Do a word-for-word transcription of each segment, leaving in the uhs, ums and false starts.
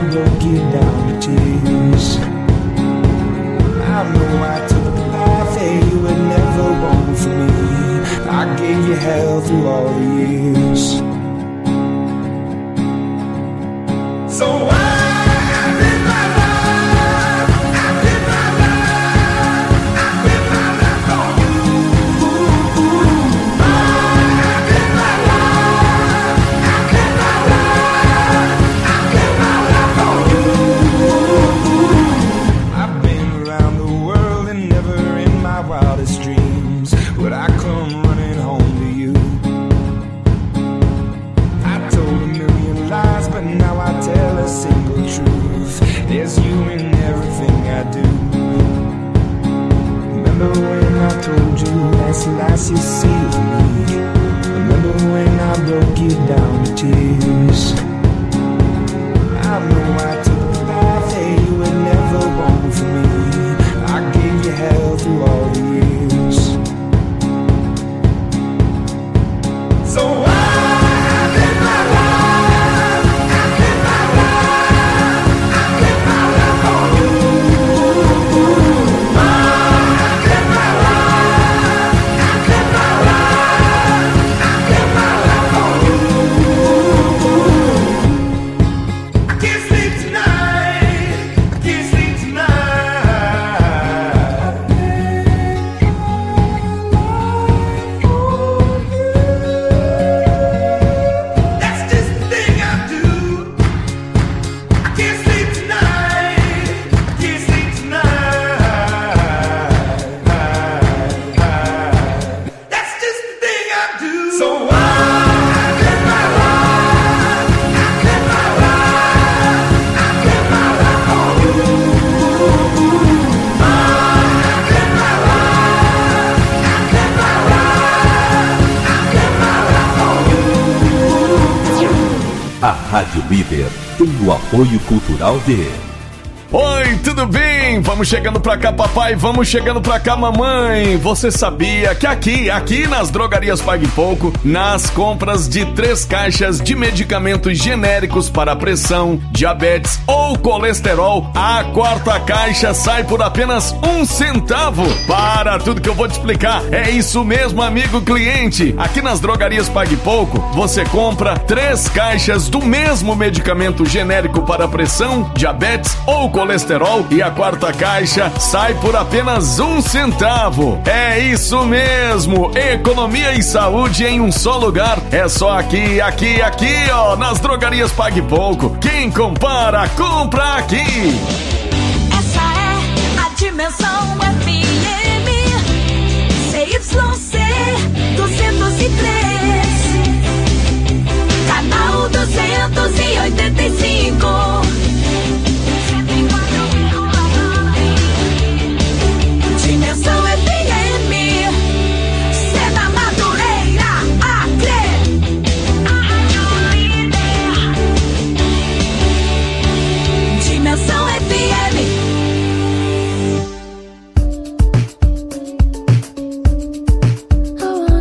broke you down to tears. I know I took the path that you would never want for me. I gave you hell through all the years. So I Selassie saved me. Remember when I broke you down to tears. I know I took the path that you would never want for me. I gave you hell through all the years. So I A Rádio Líder tem o apoio cultural de... Oi, tudo bem? Vamos chegando pra cá, papai, vamos chegando pra cá, mamãe. Você sabia que aqui, aqui nas Drogarias Pague Pouco, nas compras de três caixas de medicamentos genéricos para pressão, diabetes ou colesterol, a quarta caixa sai por apenas um centavo. Para tudo que eu vou te explicar, é isso mesmo, amigo cliente. Aqui nas Drogarias Pague Pouco, você compra três caixas do mesmo medicamento genérico para pressão, diabetes ou colesterol e a quarta caixa sai por apenas um centavo. É isso mesmo, economia e saúde em um só lugar. É só aqui, aqui, aqui, ó, nas Drogarias Pague Pouco. Quem compara, compra aqui. Essa é a Dimensão F M C Y C duzentos e três, canal duzentos e oitenta e cinco. Dimensão F M, Seda Madureira, Acre. Dimensão F M.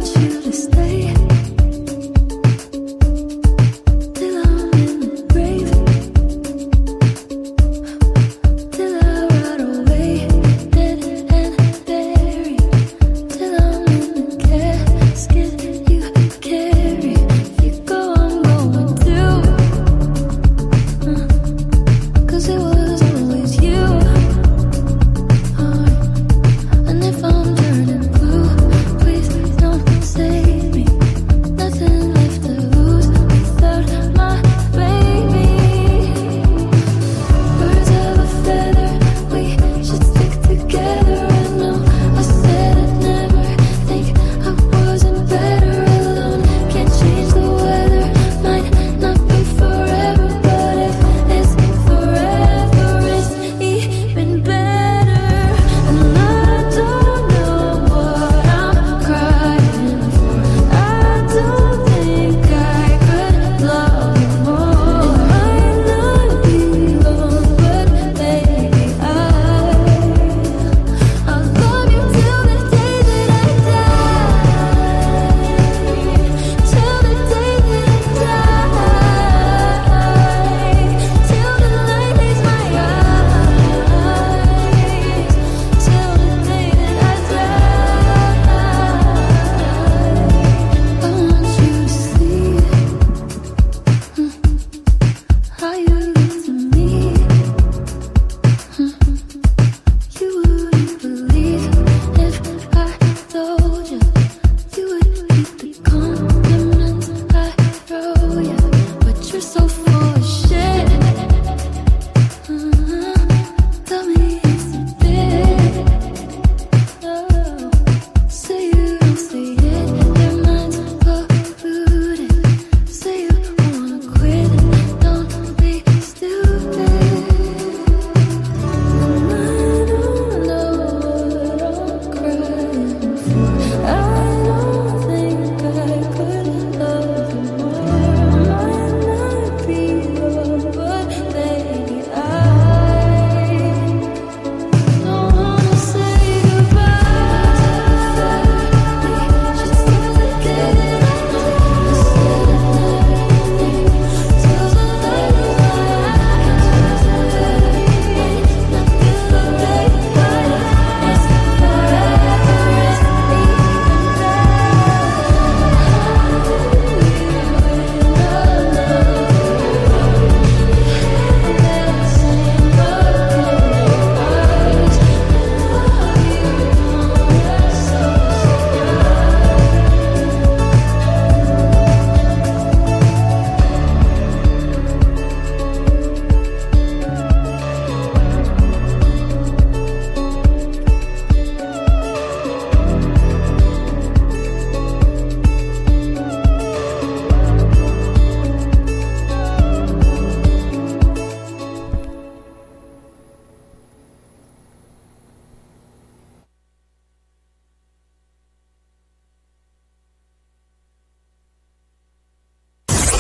Brave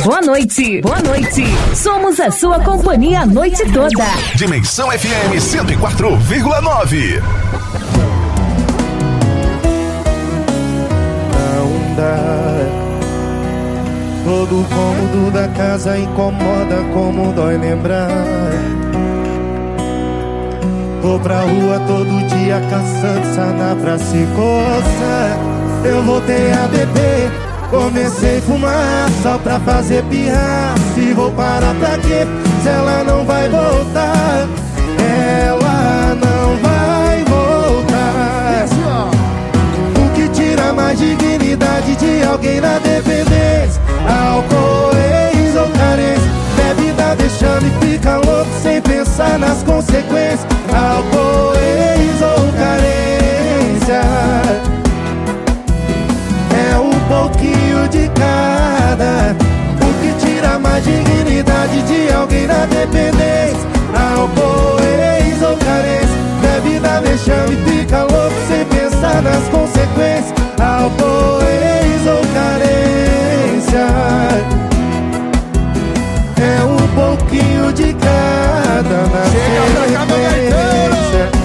Boa noite, boa noite. Somos a sua companhia a noite toda. Dimensão F M cento e quatro vírgula nove. Não dá. Todo o cômodo da casa incomoda como dói lembrar. Vou pra rua todo dia caçando sana pra se coçar. Eu voltei a beber, comecei a fumar só pra fazer pirra. Se vou parar pra quê? Se ela não vai voltar, ela não vai voltar. O que tira mais dignidade de alguém na dependência? Álcool, ex ou carência. Bebida deixando e fica louco sem pensar nas consequências. Álcool, ex ou carência. É um pouquinho de cada. O que tira mais dignidade de alguém na dependência? Álcool, ex ou carência. Bebida deixando e fica louco sem pensar nas consequências. Álcool, ex ou carência. É um pouquinho de cada na sequência.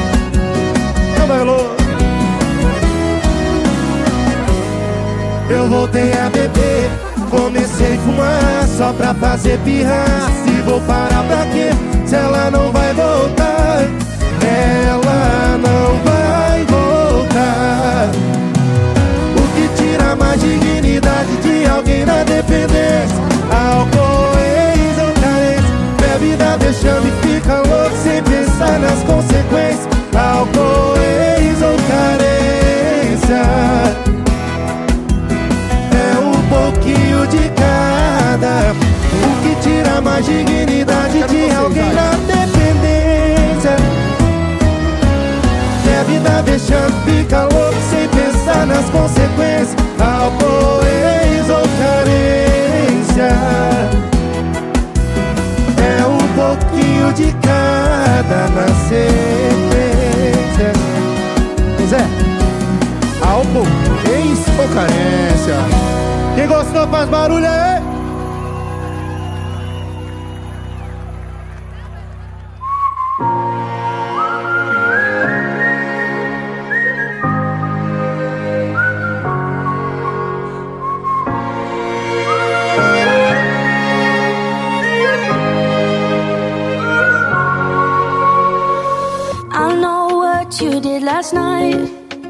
Eu voltei a beber, comecei a fumar só pra fazer pirra. Se vou parar pra quê? Se ela não vai voltar, ela não vai voltar. O que tira mais dignidade de alguém na dependência? Álcool, ex ou carência. Bebida deixando e fica louco sem pensar nas consequências. Álcool, ex ou carência. É um pouquinho de cada. O que tira mais dignidade de alguém na dependência? Bebida deixando e fica louco sem pensar nas consequências. Álcool, ex ou carência. É um pouquinho de cada na sequência. Zé, álcool, ex ou carência. Quem gostou faz barulho aí. Last night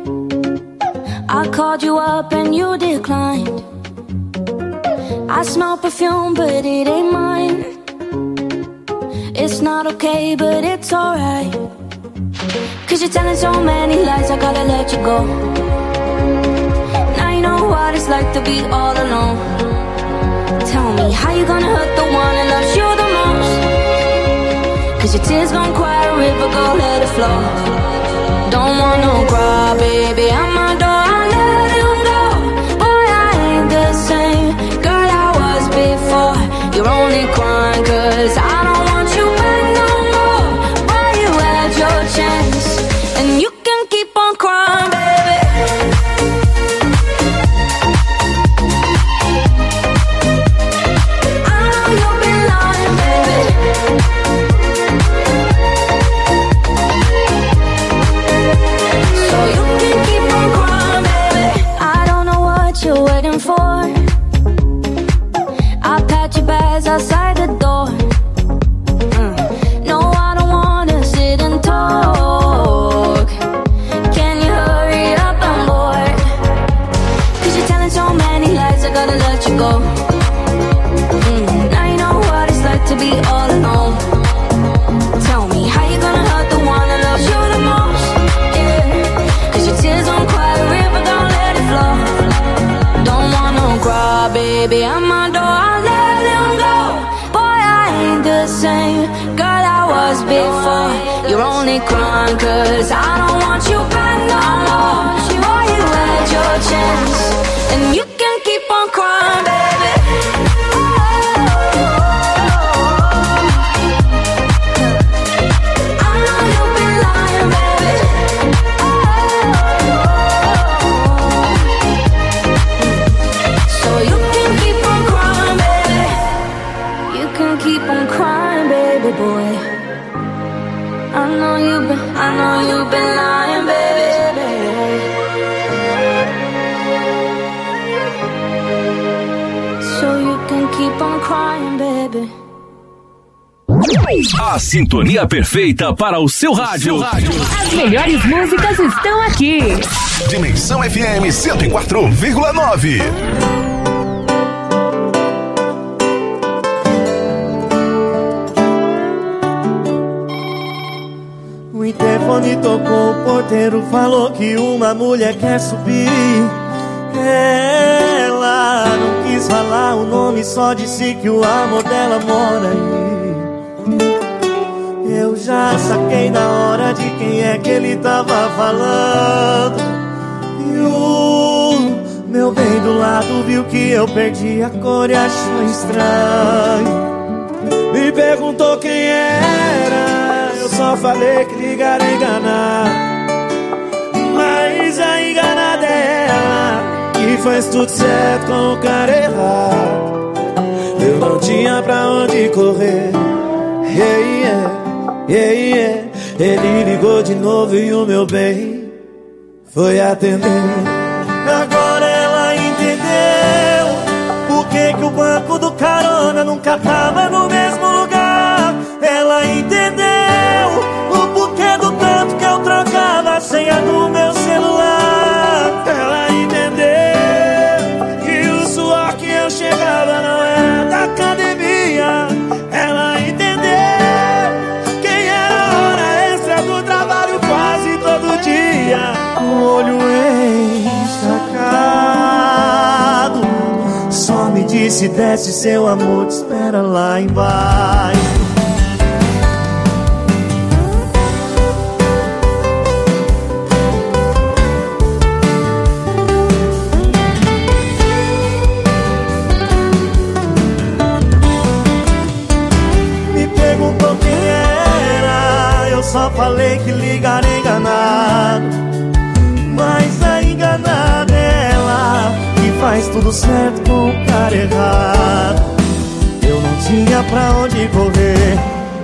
I called you up and you declined. I smell perfume but it ain't mine. It's not okay but it's alright. Cause you're telling so many lies, I gotta let you go. Now you know what it's like to be all alone. Tell me how you gonna hurt the one that loves you the most. Cause your tears gon' cry a river, go let it flow. Don't want no cry, baby, I'm my door, I let him go. Boy, I ain't the same girl I was before. You're only crying cause I don't want you back no more. Boy, you had your chance and you can keep on crying, baby. I know you've been lying, baby. You're waiting for. I packed your bags outside the door. mm. No, I don't wanna sit and talk. Can you hurry up, I'm bored. Cause you're telling so many lies, I gotta let you go. mm. Now you know what it's like to be all alone. Tell me how you gonna hurt the one that loves you the most. Yeah. Cause your tears don't cry a river, don't let it flow. Don't wanna cry, baby, I'm my door, I let him go. Boy, I ain't the same girl I was before. You're only crying cause I don't want you back no more. Boy, you had your chance and you can keep on crying, baby. I know you've been lying, baby. So you can keep on crying, baby. baby boy. I know you've been, I know you've been lying, baby. So you can keep on crying, baby. A sintonia perfeita para o seu rádio. As melhores músicas estão aqui. Dimensão F M cento e quatro vírgula nove. O interfone tocou, o porteiro falou que uma mulher quer subir. Ela não quis falar o nome, só disse que o amor dela mora aí. Eu já saquei na hora de quem é que ele tava falando. E o meu bem do lado viu que eu perdi a cor e achou estranho. Me perguntou quem era, eu só falei que ligaram enganar. Mas a enganada é ela, que faz tudo certo com o cara errado. Eu não tinha pra onde correr. Yeah, yeah, yeah, yeah. Ele ligou de novo e o meu bem foi atender. Agora ela entendeu por que que o banco do carona nunca tava no mesmo lugar. Ela entendeu o porquê do tanto que eu trocava a senha do meu celular. Ela entendeu que o suor que eu chegava não era da academia. Ela entendeu quem era a hora extra do trabalho quase todo dia. O olho encharcado só me disse: desce, seu amor te espera lá embaixo. Só falei que ligaram enganado. Mas a enganada é ela, que faz tudo certo com o cara errado. Eu não tinha pra onde correr.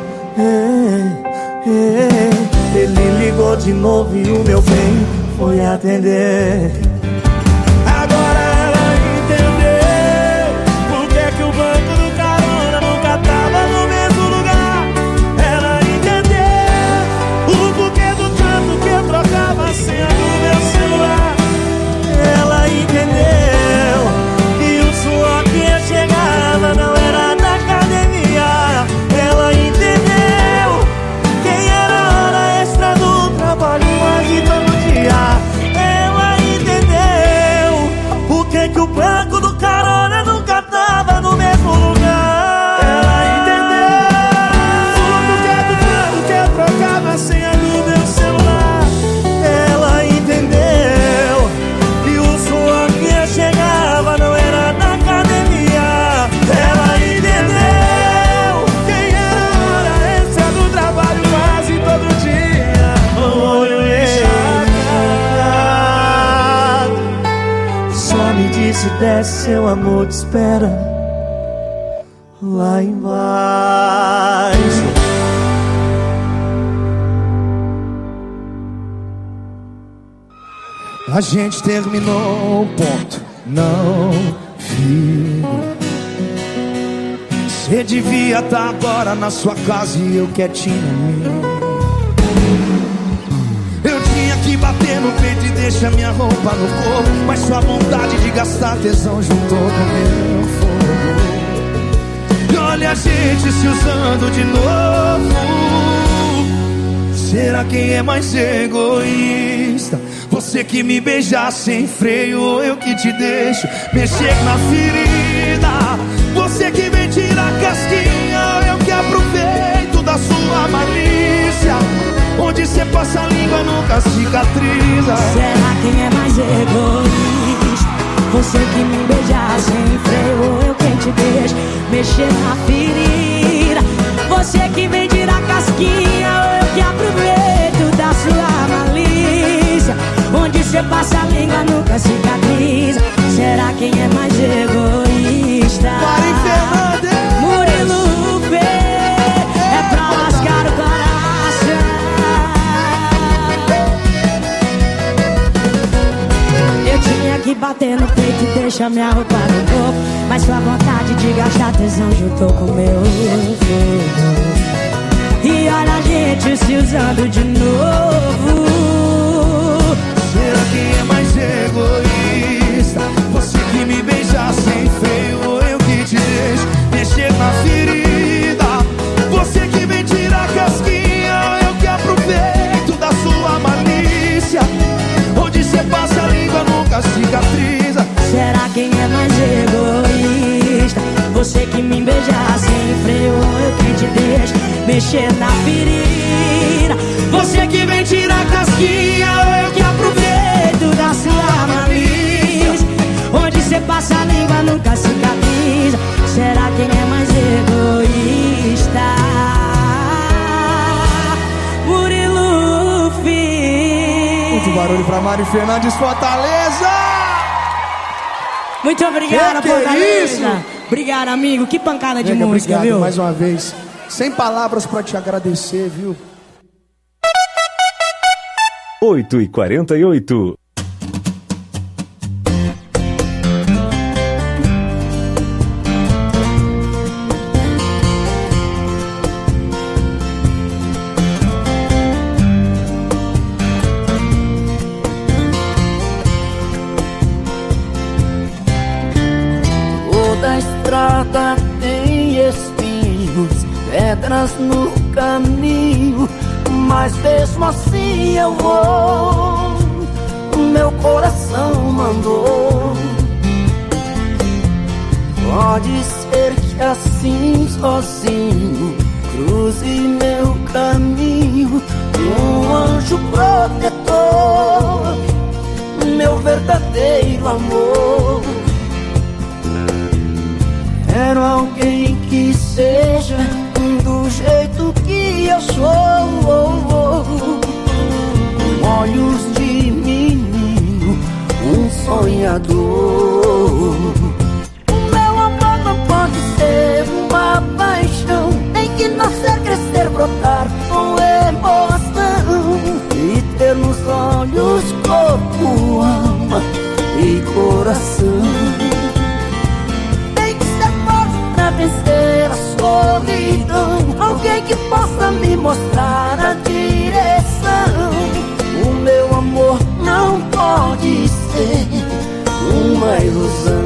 é, é. Ele ligou de novo e o meu bem foi atender. Agora ela entendeu por que que o banco do carona nunca tava no mesmo lugar. Ela trocava a senha do meu celular. Ela entendeu que o suor que eu chegava não era da academia. Ela entendeu quem era a hora extra do trabalho quase todo dia. Ela entendeu por que que o banco do carona nunca tava no mesmo lugar. Ela entendeu o porquê do banco que eu trocava a senha do meu celular. Chegava, não era na academia. Ela entendeu quem era a hora extra do trabalho quase todo dia. O olho encharcado só me disse: desce, seu amor te espera lá embaixo. A gente terminou, ponto, não, filho. Você devia estar agora na sua casa e eu quietinho ali. Eu tinha que bater no peito e deixar minha roupa no corpo, mas sua vontade de gastar tesão juntou com meu fogo. E olha a gente se usando de novo. Será quem é mais egoísta? Você que me beijar sem freio, ou eu que te deixo mexer na ferida? Você que vem tirar casquinha, ou eu que aproveito da sua malícia? Onde você passa a língua nunca cicatriza. Será quem é mais egoísta? Você que me beijar sem freio, ou eu quem te deixo mexer na ferida? Você que vem tirar casquinha, ou eu que aproveito da sua malícia? Onde você passa a língua nunca cicatriza. Será quem é mais egoísta? Murilo P. É pra bater no peito e deixa minha roupa no corpo. Mas sua vontade de gastar tesão juntou com o meu fogo. E olha a gente se usando de novo. Será que é mais egoísta? Você que me beija sem freio, ou eu que te deixo mexer na ferida? Você que vem tirar casquinha, ou eu que aproveito da sua malícia? Onde você passa a língua nunca cicatriza. Será quem é mais egoísta? Você que me beija sem freio, ou eu que te deixo mexer na ferida? Você que vem tirar casquinha, ou eu que aproveito da sua malícia? Onde você passa a língua nunca cicatriza. Será quem é mais egoísta? Murilo Filho. Muito barulho pra Mari Fernandes, Fortaleza. Muito obrigada, que que Fortaleza. é isso? Obrigado, amigo. Que pancada de Nega, música, obrigado viu? mais uma vez. Sem palavras pra te agradecer, viu? oito e quarenta e oito. Toda estrada tem espinhos, pedras no caminho, mas mesmo assim eu vou. Meu coração mandou. Pode ser que assim sozinho cruze meu caminho um anjo protetor, meu verdadeiro amor. Quero alguém que seja do jeito que eu sou, com olhos de menino, um sonhador. Meu amor não pode ser uma paixão, tem que nascer, crescer, brotar com emoção e ter nos olhos corpo, alma e coração. Vencer a solidão, alguém que possa me mostrar a direção. O meu amor não pode ser uma ilusão.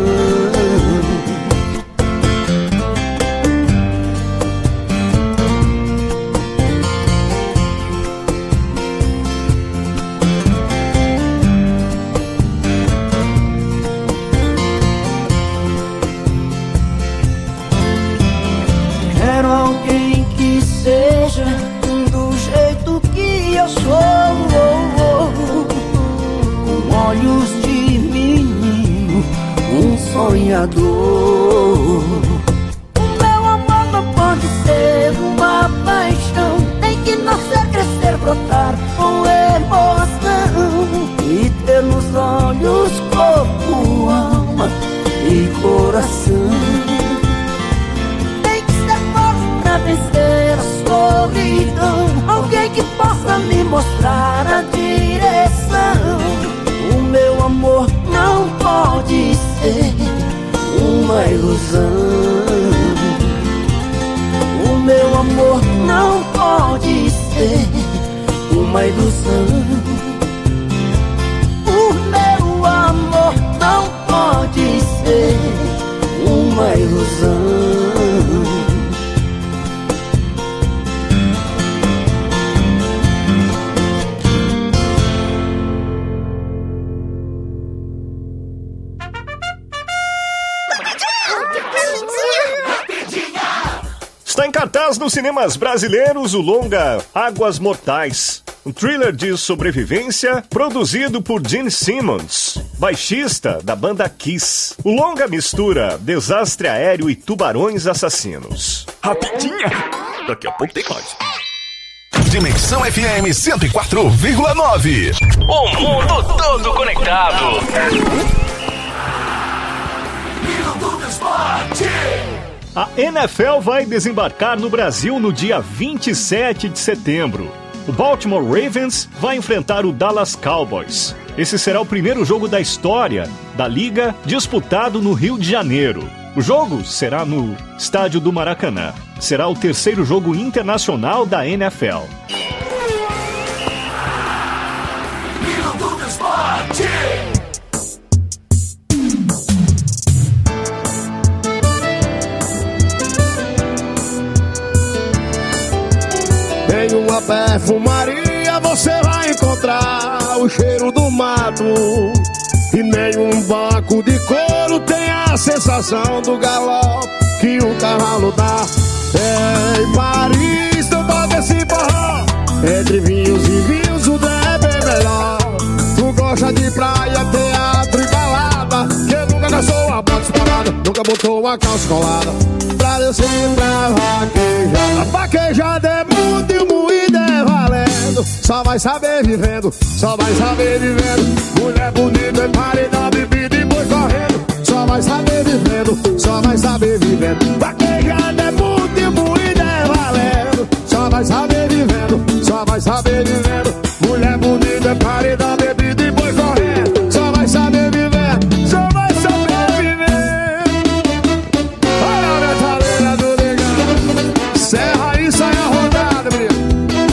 Quero alguém que seja do jeito que eu sou, com olhos de menino, um sonhador. O meu amor não pode ser uma paixão, tem que nascer, crescer, brotar com emoção e ter nos olhos corpo, alma e coração. Vencer a solidão, alguém que possa me mostrar a direção. O meu amor não pode ser uma ilusão. O meu amor não pode ser uma ilusão. O meu amor não pode ser uma ilusão. Está em cartaz nos cinemas brasileiros o longa Águas Mortais, um thriller de sobrevivência produzido por Gene Simmons, baixista da banda Kiss. O longa mistura desastre aéreo e tubarões assassinos. Rapidinha! Daqui a pouco tem mais. Dimensão F M cento e quatro vírgula nove. O mundo todo conectado. A N F L vai desembarcar no Brasil no dia vinte e sete de setembro. O Baltimore Ravens vai enfrentar o Dallas Cowboys. Esse será o primeiro jogo da história da Liga disputado no Rio de Janeiro. O jogo será no estádio do Maracanã. Será o terceiro jogo internacional da N F L. Em uma perfumaria você vai encontrar o cheiro do mato. E nenhum banco de couro tem a sensação do galope que o cavalo dá. É em Paris, não toca esse forró. Entre vinhos e vinhos o é bem melhor. Tu gosta de praia, teatro e balada. Quem nunca dançou a bota espalhada, nunca botou uma calça colada pra descer pra vaquejada. A vaquejada é muito e o moído é valendo. Só vai saber vivendo, só vai saber vivendo. Mulher bonita é paredão, bebida e boi correndo. Só vai saber vivendo, só vai saber vivendo. Vaquejada é muito e o moído é valendo. Só vai saber vivendo, só vai saber vivendo. Mulher bonita é paredão, bebida e boi correndo. Só vai saber viver, só vai saber viver. Olha a metaleira do negão. Serra e sai a rodada, menino.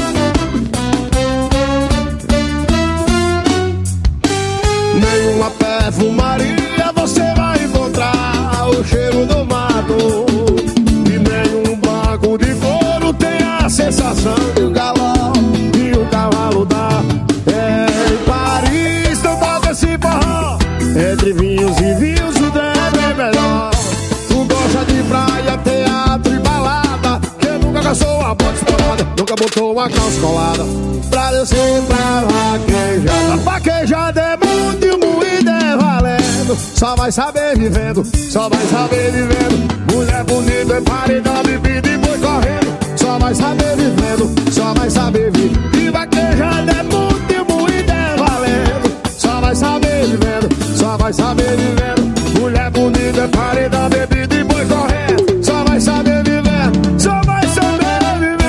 Nenhuma perfumaria você vai encontrar o cheiro do mato. E nenhum banco de couro tem a sensação do galope e o cavalo dá. É em Paris, não toca esse forró. Entre vinhos e vinhos o é bem melhor. Tu gosta de praia, teatro e balada. Quem nunca caçou a bota estourada, nunca botou uma calça colada pra descer pra vaquejada. A vaquejada é muito e o moído é valendo. Só vai saber vivendo, só vai saber vivendo. Mulher bonita é paredão, bebida e boi correndo. Só vai saber vivendo, só vai saber vivendo. E vaquejada é muito e o moído é valendo. Só vai saber vivendo, só vai saber vivendo. Mulher bonita é paredão, bebida e boi correndo. Só vai saber vivendo, só vai saber vivendo.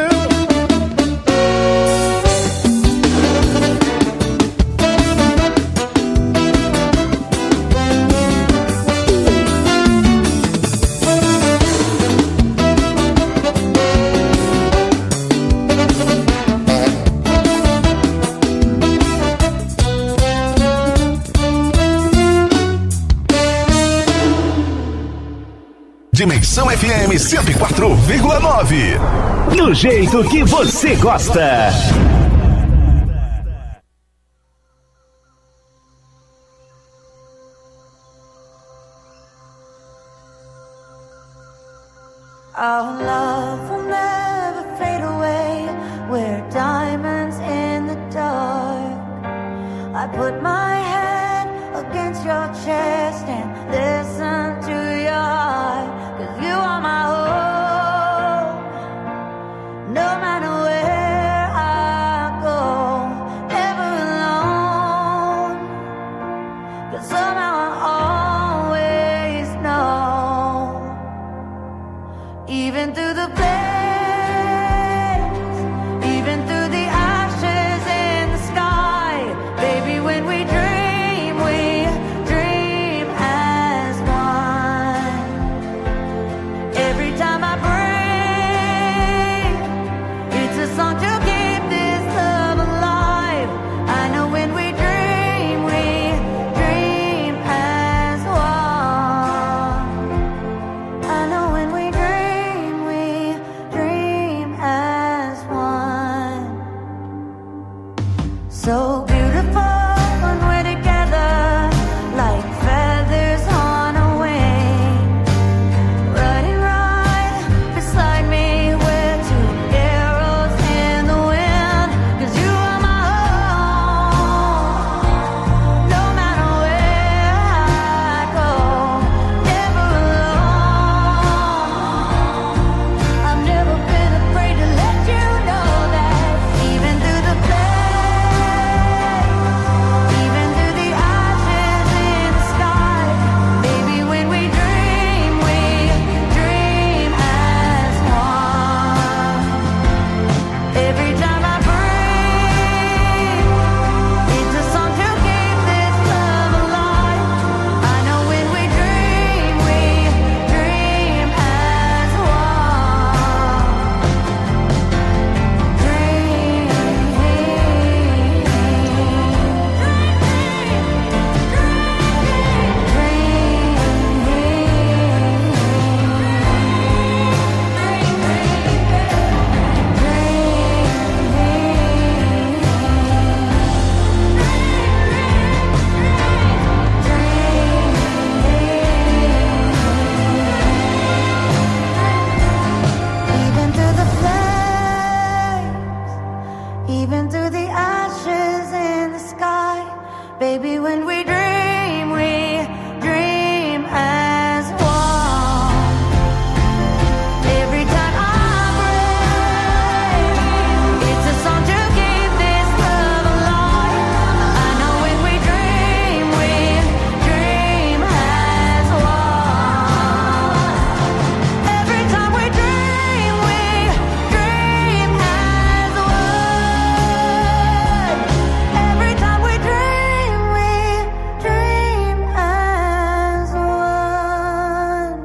Dimensão F M cento e quatro vírgula nove. Do jeito que você gosta. Our love will never fade away. We're diamonds in the dark. I put my head against your chest and listen to your heart. 'Cause you are my hope. No matter where I go, never alone. 'Cause somehow I always know. Even through the even through the ashes in the sky. Baby, when we dream, we dream as one. Every time I break, it's a song to keep this love alive. I know when we dream, we dream as one. Every time we dream, we dream as one. Every time we dream, we dream as one.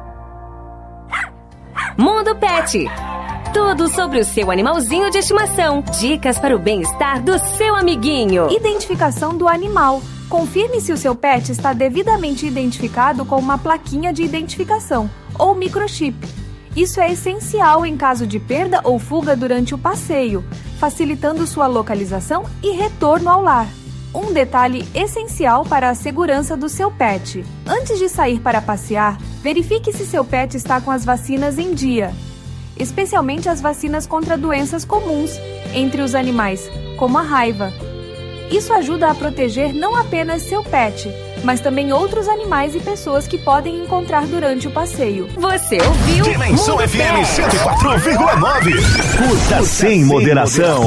Mundo Pet. Tudo sobre o seu animalzinho de estimação. Dicas para o bem-estar do seu amiguinho. Identificação do animal. Confirme se o seu pet está devidamente identificado com uma plaquinha de identificação ou microchip. Isso é essencial em caso de perda ou fuga durante o passeio, facilitando sua localização e retorno ao lar. Um detalhe essencial para a segurança do seu pet. Antes de sair para passear, verifique se seu pet está com as vacinas em dia, especialmente as vacinas contra doenças comuns entre os animais, como a raiva. Isso ajuda a proteger não apenas seu pet, mas também outros animais e pessoas que podem encontrar durante o passeio. Você ouviu? Dimensão Mundo F M Pet. cento e quatro vírgula nove. Curta sem moderação.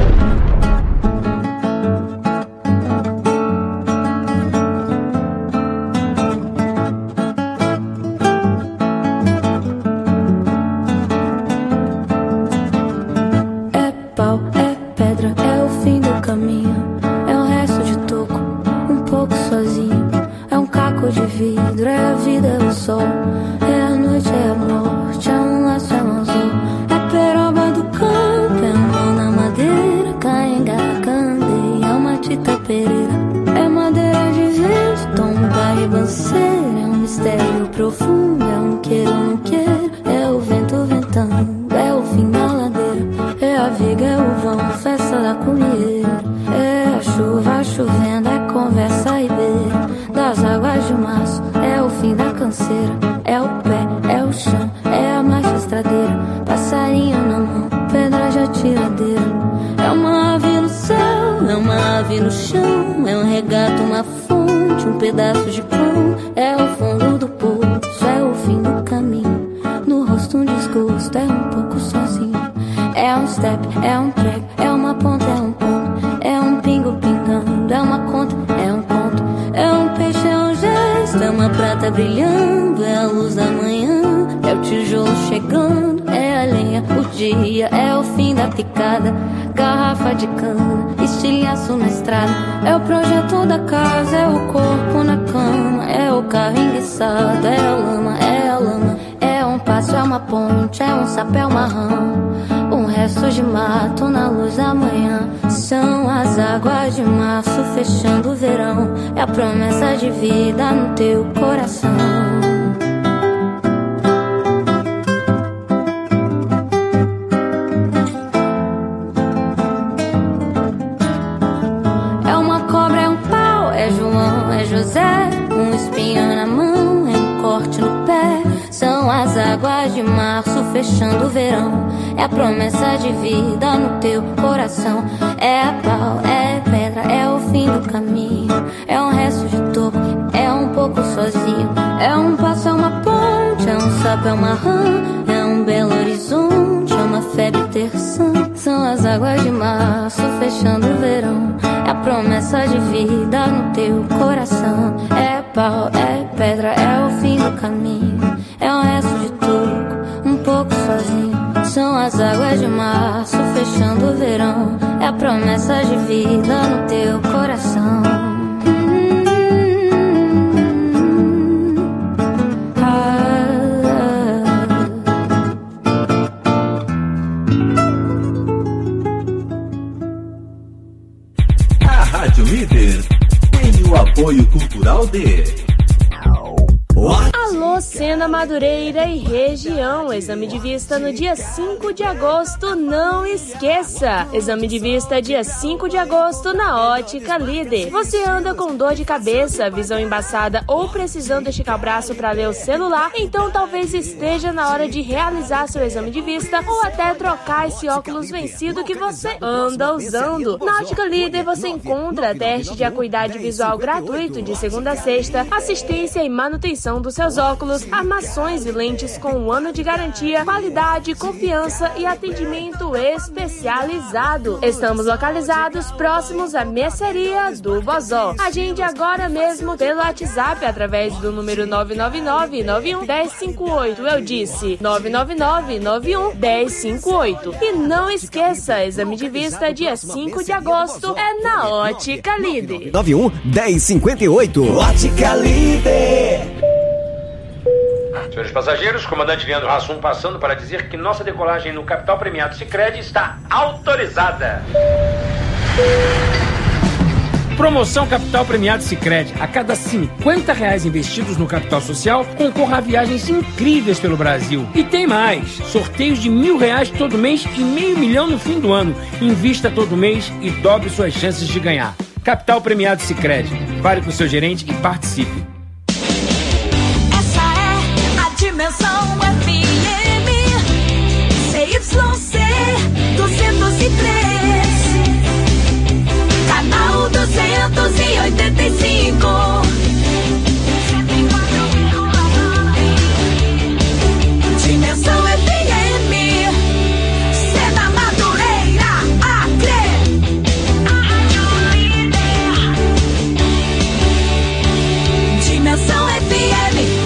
É pau, é pedra, é o fim do caminho. É um resto de toco, um pouco sozinho. É um caco de vidro, é a vida, é o sol. É a noite, é a morte, é um laço, é um anzol. É peroba do campo, é a mão na madeira. Caenga, candeia, é uma tita pereira. É madeira de vento, tomba e banceira. É um mistério profundo, é um queiro, não queiro. É o vento ventando, é o fim da ladeira. É a viga, é o vão, festa da comieira. É a chuva chovendo, é conversa e beira. Das águas de março, é o fim da canseira. É o pé, é o chão, é a marcha estradeira. Passarinho na mão, pedra de atiradeira. É uma ave no céu, é uma ave no chão. É um regato, uma fonte, um pedaço de pão. É o fundo do poço, é o fim do caminho. No rosto um desgosto, é um pouco sozinho. É um step, é um track, é uma ponta, é um ponto. É um pingo pingando, é uma conta, é um ponto. É um peixe, é um gesto, é uma prata brilhando. É a luz da manhã, é o tijolo chegando. É a lenha, o dia, é o fim da picada. Garrafa de cana, estilhaço na estrada. É o projeto da casa, é o corpo na cama. É o carro enguiçado, é a lama, é a lama. É um passo, é uma ponte, é um sapo, é uma rama. Um resto de mato na luz da manhã. São as águas de março fechando o verão. É a promessa de vida no teu coração. É uma cobra, é um pau, é João, é José. Um espinho na mão, é um corte no pé. São as águas de março fechando o verão. É a promessa de vida no teu coração. É a pau, é pedra, é o fim do caminho. É um resto de toco, é um pouco sozinho. É um passo, é uma ponte, é um sapo, é uma rã. É um belo horizonte, é uma febre terçã. São as águas de março fechando o verão. É a promessa de vida no teu coração. É pau, é pedra, é o fim do caminho. É um resto de toco, um pouco sozinho. São as águas de março fechando o verão. É a promessa de vida no teu coração. A Rádio Líder tem o apoio cultural de... Alô, você na Madureira e região. Exame de vista no dia cinco de agosto, não esqueça. Exame de vista dia cinco de agosto na Ótica Líder. Você anda com dor de cabeça, visão embaçada ou precisando esticar o braço para ler o celular? Então talvez esteja na hora de realizar seu exame de vista ou até trocar esse óculos vencido que você anda usando. Na Ótica Líder você encontra teste de acuidade visual gratuito de segunda a sexta, assistência e manutenção dos seus óculos, armações e lentes com um ano de garantia, qualidade, confiança e atendimento especializado. Estamos localizados próximos à mercearia do Vozó. Agende agora mesmo pelo WhatsApp através do número nove nove nove, nove um, um zero cinco oito. Eu disse nove nove nove, nove um, um zero cinco oito. E não esqueça, exame de vista dia cinco de agosto é na Ótica Líder. nove um, um zero cinco oito. Ótica Líder. Senhores passageiros, comandante Leandro Hassum passando para dizer que nossa decolagem no Capital Premiado Sicredi está autorizada. Promoção Capital Premiado Sicredi. A cada cinquenta reais investidos no capital social, concorra a viagens incríveis pelo Brasil. E tem mais. Sorteios de mil reais todo mês e meio milhão no fim do ano. Invista todo mês e dobre suas chances de ganhar. Capital Premiado Sicredi. Fale com o seu gerente e participe. Essa é a Dimensão F M C Y C duzentos e três, canal duzentos e oitenta e cinco. Dimensão F M, cê da Madureira, Acre. Dimensão F M.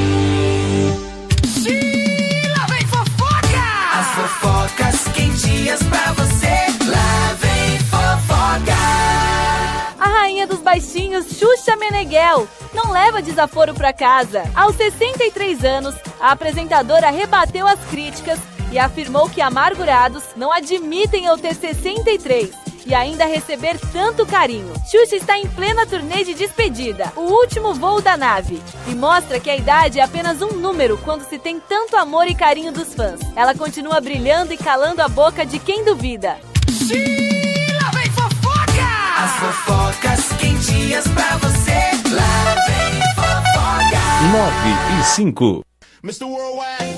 Lá vem fofoca! As fofocas quentinhas pra você. Lá vem fofoca. A rainha dos baixinhos, Xuxa Meneghel, não leva desaforo pra casa. Aos sessenta e três anos, a apresentadora rebateu as críticas e afirmou que amargurados não admitem eu ter sessenta e três e ainda receber tanto carinho. Xuxa está em plena turnê de despedida, o último voo da nave, e mostra que a idade é apenas um número quando se tem tanto amor e carinho dos fãs. Ela continua brilhando e calando a boca de quem duvida. Lá vem fofoca! As fofocas quentinhas pra você. Lá vem fofoca. nove e cinco. mister Worldwide,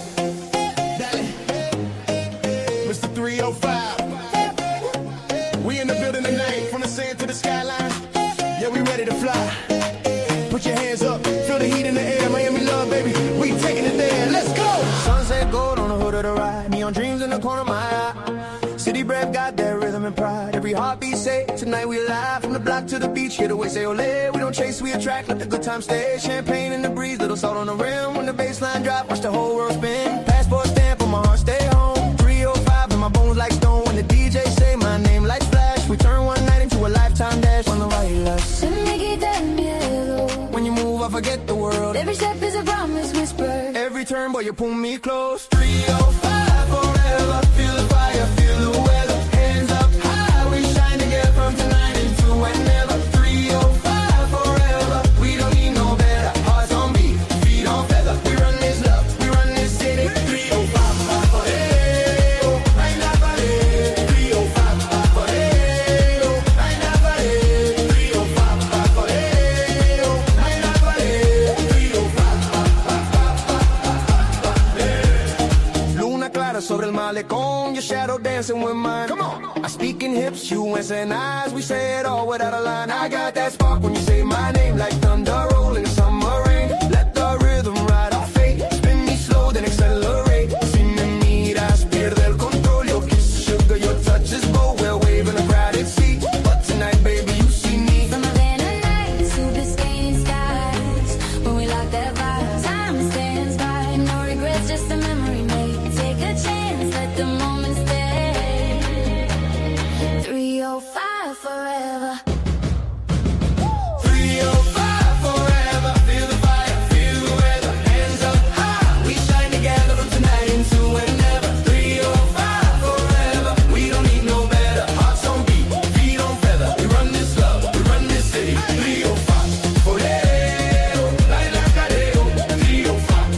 mister three oh five. We in the building tonight, from the sand to the skyline. Yeah, we ready to fly. Put your hands up, feel the heat in the air. Miami love, baby, we taking it there. Let's go. Sunset gold on the hood of the ride. Neon dreams in the corner of my eye. City breath got that rhythm and pride. Every heartbeat say, tonight we alive. From the block to the beach, here the way say ole. We don't chase, we attract, let the good time stay. Champagne in the breeze, little salt on the rim. When the baseline drop, watch the whole world spin. Passport stamp on my heart, stay home. three oh five in my bones like stone. When the D J say my name, lights flash. We turn one night into a lifetime dash. Cuando bailas, se me quita el miedo. When you move, I forget the world. Every step is a promise whisper. Every turn, boy, you pull me close. three oh five forever. Feel the fire, feel the weather. Hands up high, we shine together from tonight into whenever. three oh five forever. We don't need no better. Hearts on beat, feet on feather. We run this love, we run this city. three oh five forever. Right now, forever. three oh five forever. Right now, forever. three oh five forever. Right now, forever. three oh five. Luna clara sobre el malecón. Your shadow dancing with mine. Come on. I speak in hips, you answer eyes. We say it all without a line. I got that spark when you say my name, like thunder rolling summer rain. Let the rhythm ride our fate. Spin me slow, then accelerate. Si me miras, pierde el control. Your kiss, sugar, your touch is bold. We're waving a crowded seat, but tonight, baby, you see me. From Havana nights to Biscayne skies, when we lock that vibe, time stands by. No regrets, just a memory made. Take a chance, let the moment stay. three oh five forever. three oh five forever. Feel the fire, feel the weather. Hands up high, we shine together from tonight into whenever. three oh five forever. We don't need no better. Hearts on beat, feet on feather. We run this love, we run this city. three oh five forever. Like la careo. three oh five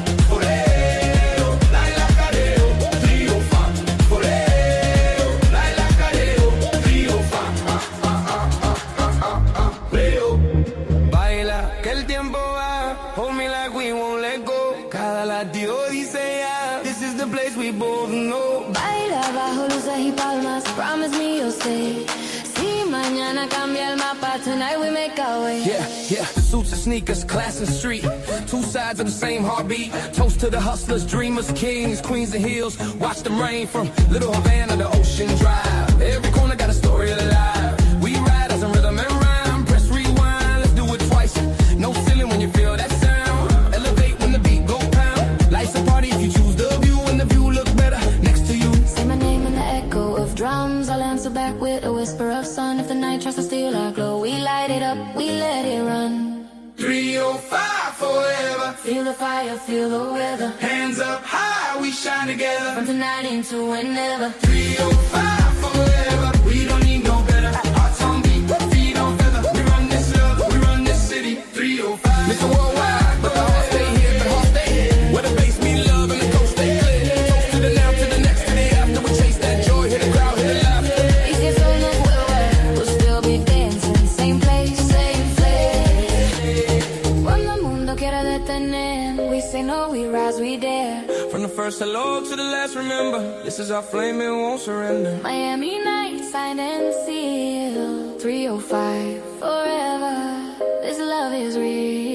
más, promise me you'll stay. Si mañana cambia el mapa, tonight we make our way. Yeah, yeah, suits and sneakers, class and street. Two sides of the same heartbeat. Toast to the hustlers, dreamers, kings, queens and hills. Watch them rain from Little Havana to Ocean Drive. Every corner got a story alive. We ride as a rhythm and rhyme. Press rewind, let's do it twice. No ceiling when you feel that sound. Elevate when the beat go pound. Life's a party if you choose the view, and the view look better next to you. Say my name in the echo of drums. I'll answer back with a whisper of sun. If the night tries to steal our glow, we light it up, we let it run. three oh five forever. Feel the fire, feel the weather. Hands up high, we shine together. From tonight into whenever. three oh five forever. We don't need no better. Hearts on beat, feet on feather. We run this love, we run this city. three oh five. Mister Worldwide, but the heart stay here, the heart stay here. Where the bass meet love and the coast stay clear. Toast to the now, to the next, to the after. We chase that joy, hit the crowd, hit the laughter. Easy as all look well, we'll still be dancing. Same place, same place. Cuando el mundo quiera detener, we say no, we rise, we dare. From the first hello to the last, remember, this is our flame, it won't surrender. Miami nights, signed and sealed. three oh five forever. This love is real.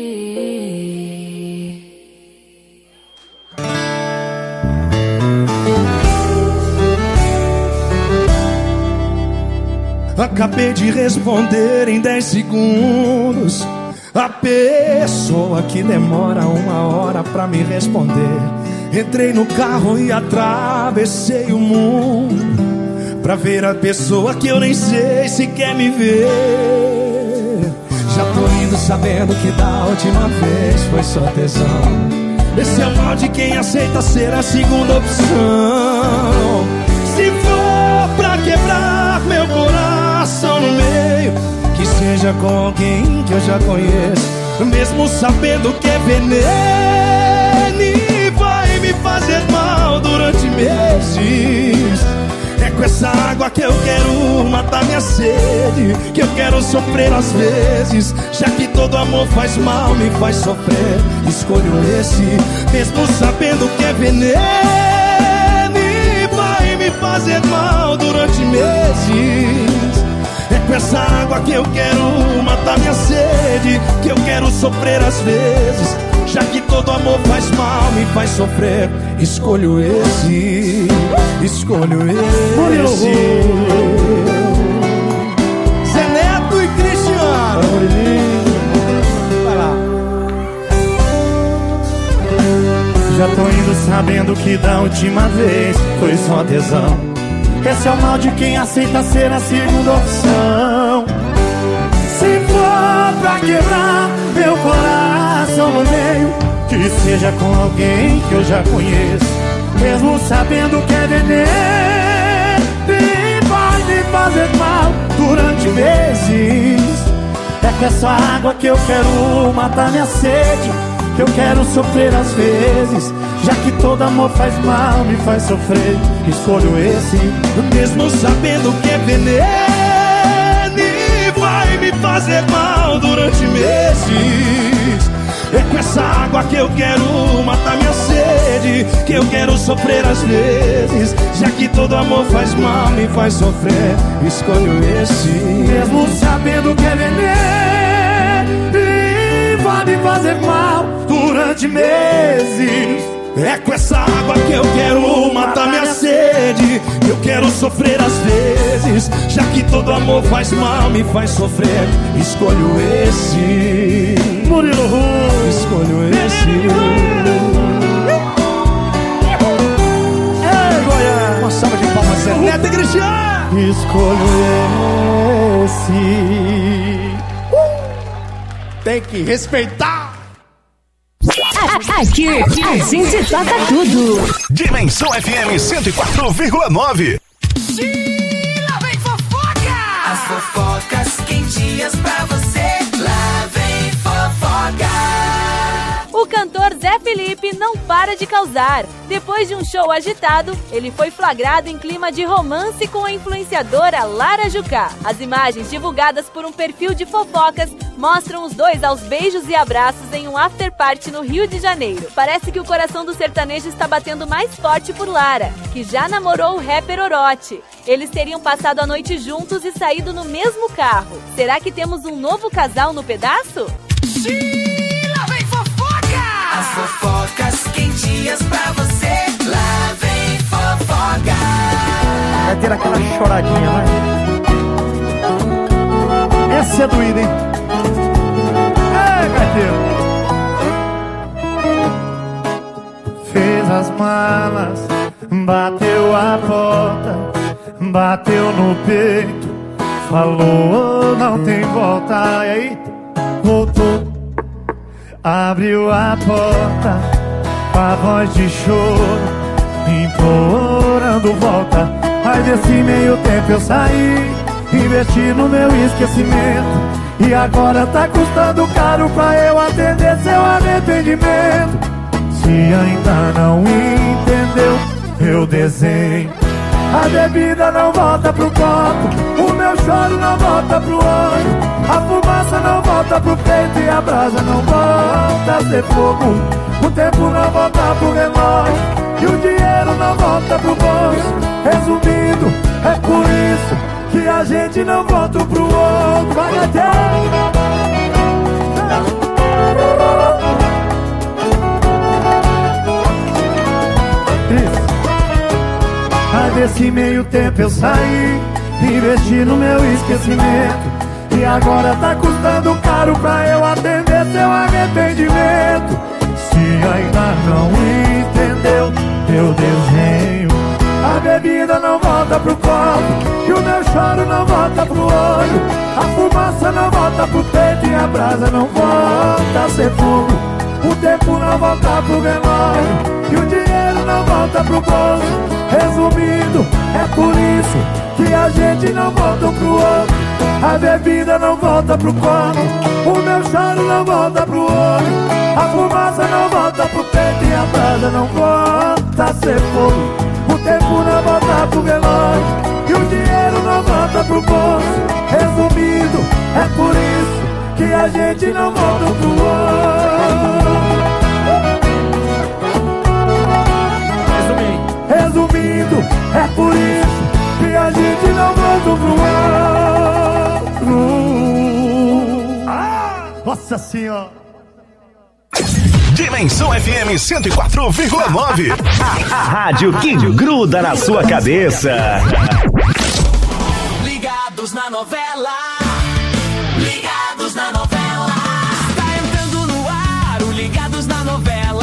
Acabei de responder em dez segundos. A pessoa que demora uma hora pra me responder. Entrei no carro e atravessei o mundo pra ver a pessoa que eu nem sei se quer me ver. Já tô indo sabendo que da última vez foi só tesão. Esse é o mal de quem aceita ser a segunda opção. Se for pra quebrar meu coração no meio, que seja com alguém que eu já conheço. Mesmo sabendo que é veneno e vai me fazer mal durante meses. É com essa água que eu quero matar minha sede, que eu quero sofrer às vezes. Já que todo amor faz mal, me faz sofrer. Escolho esse, mesmo sabendo que é veneno e vai me fazer mal durante meses. É com essa água que eu quero matar minha sede, que eu quero sofrer às vezes. Já que todo amor faz mal, me faz sofrer. Escolho esse, escolho esse. Zé Neto e Cristiano. Vai lá. Já tô indo sabendo que da última vez foi só tesão. Esse é o mal de quem aceita ser a segunda opção. Se for pra quebrar meu coração no meio, que seja com alguém que eu já conheço. Mesmo sabendo que é veneno e vai me fazer mal durante meses. É com essa água que eu quero matar minha sede, que eu quero sofrer às vezes. Já que todo amor faz mal, me faz sofrer. Escolho esse, mesmo sabendo que é veneno e vai me fazer mal durante meses. É com essa água que eu quero matar minha sede, que eu quero sofrer às vezes. Já que todo amor faz mal, me faz sofrer. Escolho esse, mesmo sabendo que é veneno e vai me fazer mal durante meses. É com essa água que eu quero matar minha sede, que eu quero sofrer às vezes. Já que todo amor faz mal, me faz sofrer. Escolho esse, Murilo Ru. Escolho esse. Ei, Goiás, uma salva de palmas, Zé Neto e Cristiano. Escolho esse. uh! Tem que respeitar. Aqui, a gente toca tudo. Dimensão F M cento e quatro vírgula nove. Lá vem fofoca! As fofocas quentinhas pra você. Lá vem fofoca! O cantor Zé Felipe não para de causar. Depois de um show agitado, ele foi flagrado em clima de romance com a influenciadora Lara Jucá. As imagens divulgadas por um perfil de fofocas mostram os dois aos beijos e abraços em um after party no Rio de Janeiro. Parece que o coração do sertanejo está batendo mais forte por Lara, que já namorou o rapper Orochi. Eles teriam passado a noite juntos e saído no mesmo carro. Será que temos um novo casal no pedaço? Lá vem fofoca! As fofocas quentinhas pra você. Lá vem fofoca. Vai ter aquela choradinha, vai. Essa é doída, hein? Ei, carteiro. Fez as malas, bateu a porta, bateu no peito, falou não tem volta. E aí, voltou, abriu a porta, com a voz de choro, implorando volta. Mas desse meio tempo eu saí, investi no meu esquecimento, e agora tá custando caro pra eu atender seu arrependimento. Se ainda não entendeu, eu desenho. A bebida não volta pro copo, o meu choro não volta pro olho, a fumaça não volta pro peito e a brasa não volta a ser fogo. O tempo não volta pro relógio e o dinheiro não volta pro bolso. Resumindo, é por isso que a gente não volta pro outro. Vai, Mas desse meio tempo eu saí, investi no meu esquecimento, e agora tá custando caro pra eu atender seu arrependimento. Se ainda não entendeu, eu desenho. A bebida não volta pro copo, e o meu choro não volta pro olho, a fumaça não volta pro peito e a brasa não volta a ser fogo. O tempo não volta pro relógio e o dinheiro não volta pro bolso. Resumindo, é por isso que a gente não volta pro outro. A bebida não volta pro copo, o meu choro não volta pro olho, a fumaça não volta pro peito e a brasa não volta a ser fogo. O tempo não volta pro relógio e o dinheiro não volta pro bolso. Resumindo, é por isso que a gente não volta pro outro. Resumindo, é por isso que a gente não volta pro outro. Ah, nossa senhora. Dimensão F M cento e quatro vírgula nove. A, a rádio que gruda na sua cabeça. Ligados na novela. Ligados na novela. Está entrando no ar o Ligados na novela.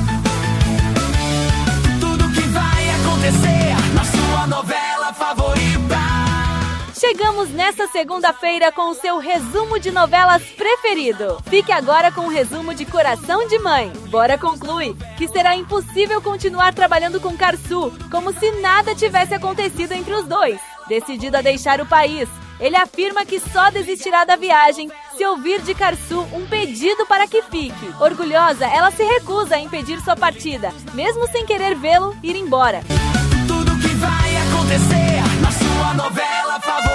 Tudo que vai acontecer na sua novela favorita. Chegamos nesta segunda-feira com o seu resumo de novelas preferido. Fique agora com o resumo de Coração de Mãe. Bora conclui que será impossível continuar trabalhando com Karsu, como se nada tivesse acontecido entre os dois. Decidido a deixar o país, ele afirma que só desistirá da viagem se ouvir de Karsu um pedido para que fique. Orgulhosa, ela se recusa a impedir sua partida, mesmo sem querer vê-lo ir embora. Tudo que vai acontecer na sua novela favorita.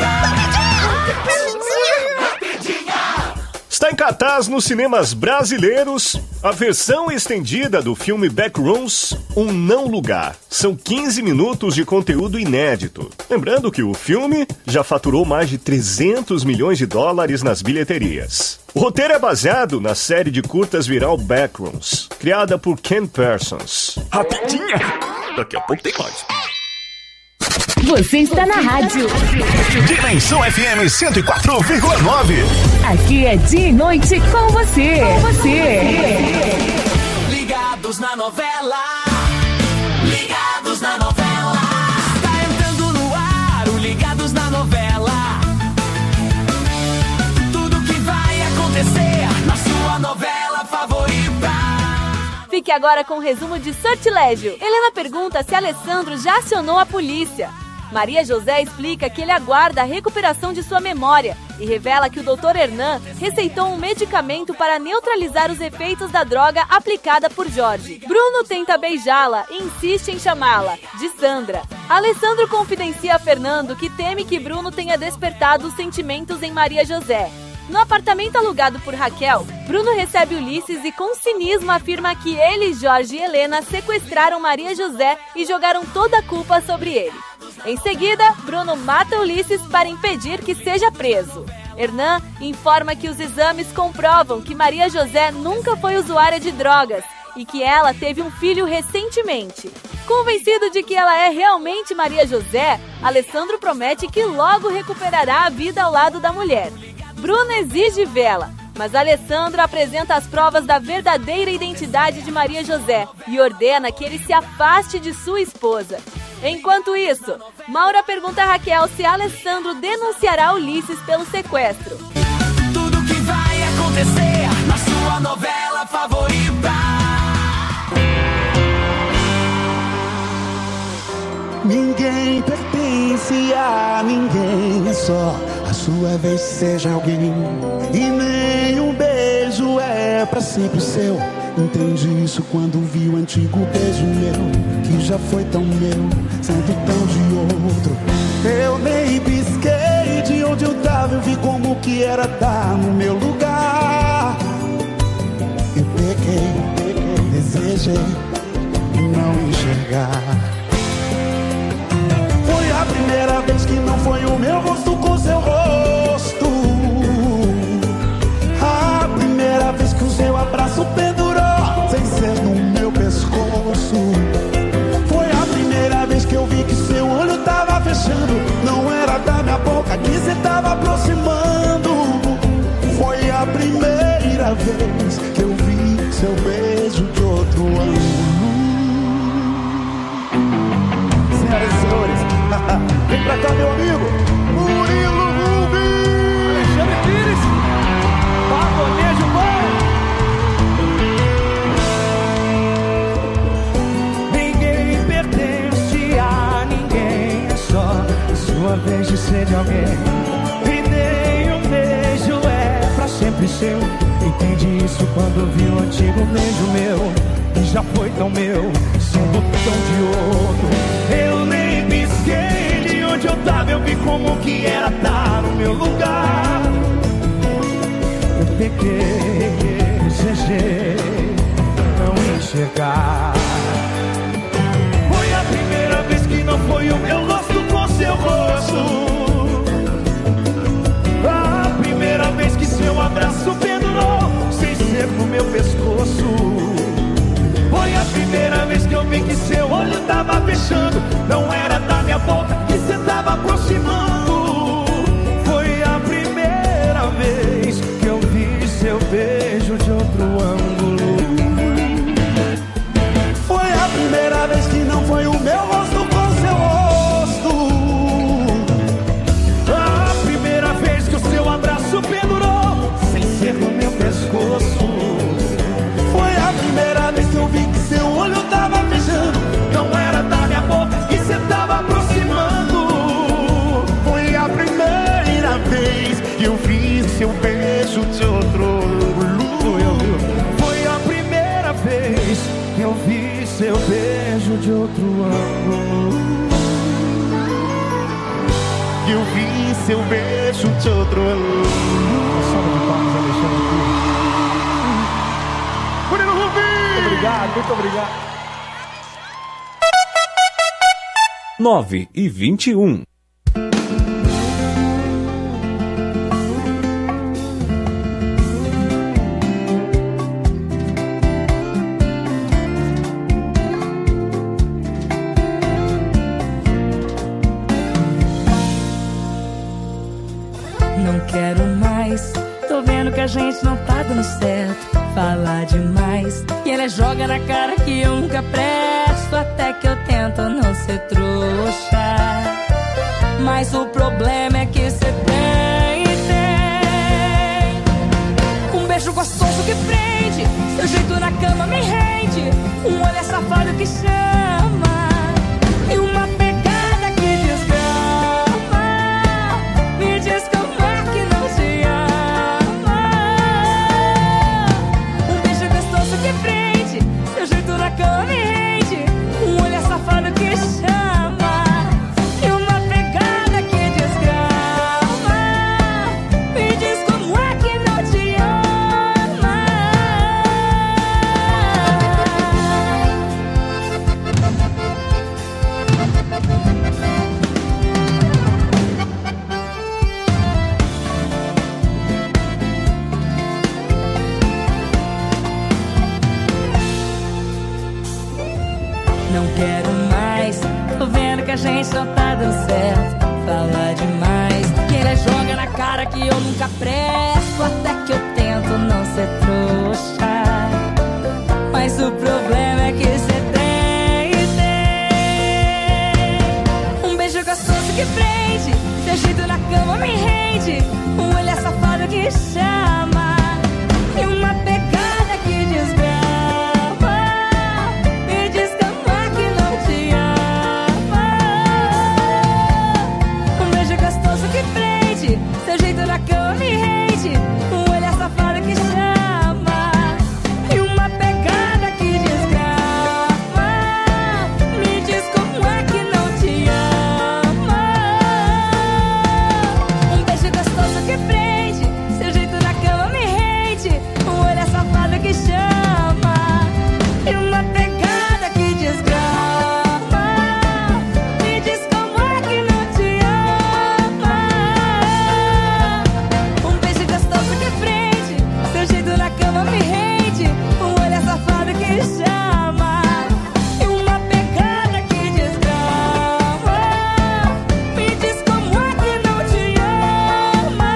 Está em cartaz nos cinemas brasileiros a versão estendida do filme Backrooms, Um Não Lugar. São quinze minutos de conteúdo inédito. Lembrando que o filme já faturou mais de trezentos milhões de dólares nas bilheterias. O roteiro é baseado na série de curtas viral Backrooms, criada por Ken Parsons. Rapidinha! Daqui a pouco tem mais. Você está na rádio Dimensão F M cento e quatro vírgula nove. Aqui é dia e noite com você. Com você. Ligados na novela. Ligados na novela. Está entrando no ar o Ligados na novela. Tudo que vai acontecer na sua novela favorita. Fique agora com o resumo de Sortilégio. Helena pergunta se Alessandro já acionou a polícia. Maria José explica que ele aguarda a recuperação de sua memória e revela que o doutor Hernan receitou um medicamento para neutralizar os efeitos da droga aplicada por Jorge. Bruno tenta beijá-la e insiste em chamá-la de Sandra. Alessandro confidencia a Fernando que teme que Bruno tenha despertado os sentimentos em Maria José. No apartamento alugado por Raquel, Bruno recebe Ulisses e com cinismo afirma que ele, Jorge e Helena sequestraram Maria José e jogaram toda a culpa sobre ele. Em seguida, Bruno mata Ulisses para impedir que seja preso. Hernan informa que os exames comprovam que Maria José nunca foi usuária de drogas e que ela teve um filho recentemente. Convencido de que ela é realmente Maria José, Alessandro promete que logo recuperará a vida ao lado da mulher. Bruno exige vê-la, mas Alessandro apresenta as provas da verdadeira identidade de Maria José e ordena que ele se afaste de sua esposa. Enquanto isso, Maura pergunta a Raquel se Alessandro denunciará Ulisses pelo sequestro. Tudo que vai acontecer na sua novela favorita. Ninguém pertence a ninguém, é só a sua vez seja alguém. E nem um beijo é pra sempre seu. Entendi isso quando vi o antigo beijo meu, que já foi tão meu, sendo tão de outro. Eu nem pisquei de onde eu tava, eu vi como que era estar no meu lugar. Eu peguei, peguei, desejei não enxergar. Foi a primeira vez que não foi o meu rosto com seu rosto. A primeira vez que o seu abraço pendurou sem ser no meu pescoço. Foi a primeira vez que eu vi que seu olho tava fechando, não era da minha boca que cê tava aproximando. Foi a primeira vez que eu vi seu beijo de outro ângulo. Senhoras e senhores, vem pra cá, meu amigo Murilo Rubens, Alexandre Pires, Pagonejo Bom. Ninguém pertence a ninguém, é só a sua vez de ser de alguém. E nem um beijo é pra sempre seu. Entendi isso quando vi o antigo beijo meu, que já foi tão meu, sendo tão de outro. Eu nem pisquei de onde eu tava, eu vi como que era estar no meu lugar. Eu peguei, desejei não enxergar. Foi a primeira vez que não foi o meu rosto com seu rosto. A primeira vez que seu abraço pendurou sem ser no meu pescoço. Foi a primeira vez que eu vi que seu olho tava fechando, não era da minha boca que cê tava aproximando. Foi a primeira vez que eu vi seu beijo de outro ângulo. Foi a primeira vez que não foi o meu rosto com seu rosto. A primeira vez que o seu abraço pendurou sem ser no meu pescoço. Foi a primeira vez que eu vi que seu olho tava fechando, não era da minha boca que cê tava aproximando. Foi a primeira vez que eu vi seu beijo de outro ângulo. Foi a primeira vez que eu vi seu beijo de outro ângulo. Que eu vi seu beijo de outro ângulo. Muito obrigado, muito obrigado. nove e vinte e um. Não quero mais, tô vendo que a gente não tá dando certo. Falar demais e ela joga na cara que eu nunca presto. Até que eu tento não ser trouxa, mas o problema é que cê tem, tem um beijo gostoso que prende, seu jeito na cama me rende, um olhar safado que chama e uma pegada que desgrama. Me diz como é que não cara que eu nunca presto, até que eu tento não ser trouxa. Mas o problema é que cê tem, tem um beijo gostoso que prende, seu jeito na cama me rende, um olhar safado que chama e uma pegada que desgrama. Me diz como é que não te ama. Um beijo gostoso que prende, seu jeito na cama me rende, um olhar safado que chama e uma pegada que desgrama. Me diz como é que não te ama. Um beijo gostoso que prende, seu jeito na cama me rende, um olhar safado que chama e uma pegada que desgrama. Me diz como é que não te ama. Um beijo gostoso que prende, seu jeito na cama me rende, um olhar safado que chama e uma pegada que desgrama. Me diz como é que não te ama.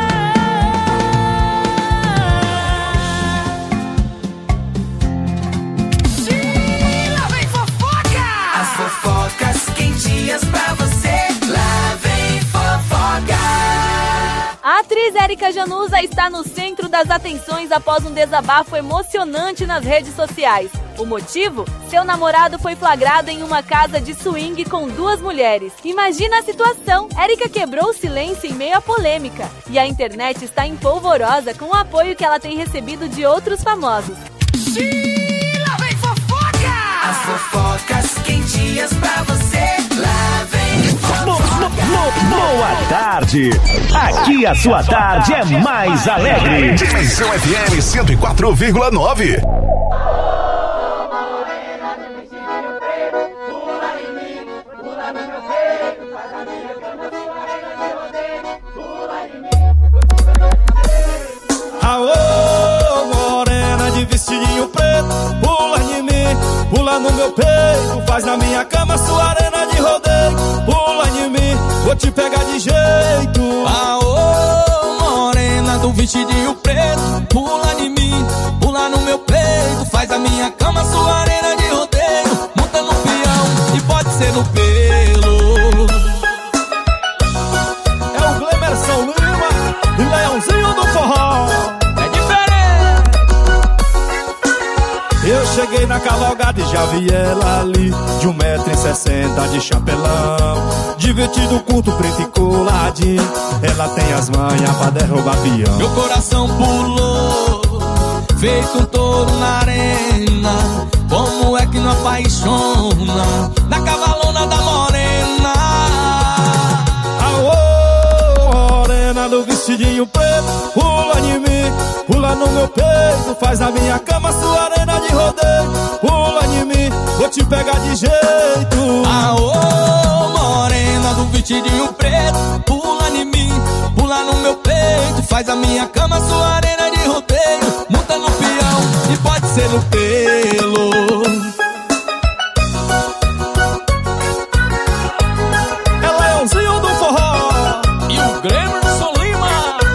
Lá vem fofoca! As fofocas quentinhas pra você. Lá vem fofoca! A atriz Érica Januza está no centro das atenções após um desabafo emocionante nas redes sociais. O motivo? Seu namorado foi flagrado em uma casa de swing com duas mulheres. Imagina a situação! Érica quebrou o silêncio em meio à polêmica. E a internet está empolvorosa com o apoio que ela tem recebido de outros famosos. Lá vem fofoca! As fofocas quentinhas pra você. Lá vem fofoca! Boa tarde! Aqui a sua tarde é mais alegre. Dimensão F M cento e quatro vírgula nove. Aô, morena de vestidinho preto, pula em mim, pula no meu peito, faz na minha cama sua arena de rodeio. Pula em mim, vou te pegar de jeito. Aô, morena do vestidinho preto, pula em mim, pula no meu peito, faz a minha cama sua arena de rodeio. Monta no peão e pode ser no pelo. É o Glemerson Lima e Leãozinho do Forró. Eu cheguei na cavalgada e já vi ela ali, de um metro e sessenta de chapelão, divertido, curto, preto e coladinho. Ela tem as manhas pra derrubar peão. Meu coração pulou, feito um touro na arena. Como é que não apaixona na cavalona da morena? Aô, morena do vestidinho preto, pula em mim, pula no meu peito, faz na minha cama sua arena de rodeio. Pula em mim, vou te pegar de jeito. Aô, morena do vestidinho preto, pula em mim, pula no meu peito, faz a minha cama sua arena de rodeio. Monta no peão e pode ser no pelo. É Leãozinho do Forró e o Glemerson Lima.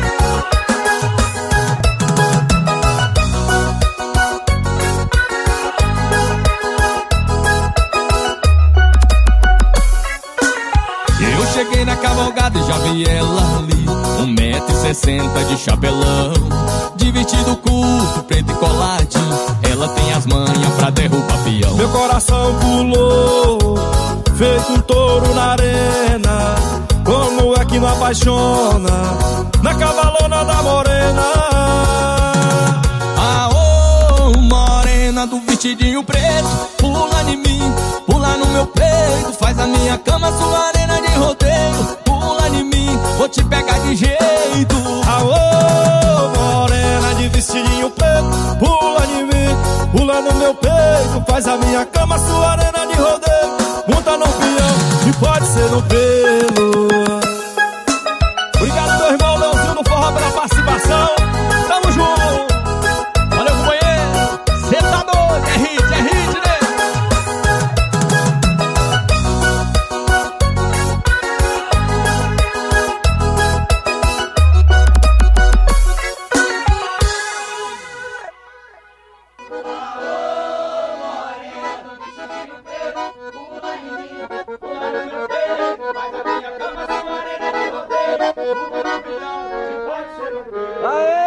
Eu cheguei na cavalgada e já vi ela ali, um metro e sessenta de chapelão, de vestido curto, preto e coladinho. Ela tem as manhas pra derrubar peão. Meu coração pulou, feito um touro na arena. Como é que não apaixona na cavalona da morena? Aô, morena do vestidinho preto, pula em mim, pula no meu peito, faz a minha cama sua arena de rodeio. Pula em mim, vou te pegar de jeito. Aô, morena de vestidinho preto, pula em mim, pula no meu peito, faz a minha cama sua arena de rodeio. Monta no peão e pode ser no pelo. Obrigado, meu irmão Leãozinho do Forró, pela participação. Tamo junto. Valeu, companheiro. Cê tá doido, é hit, é hit, né? Aê!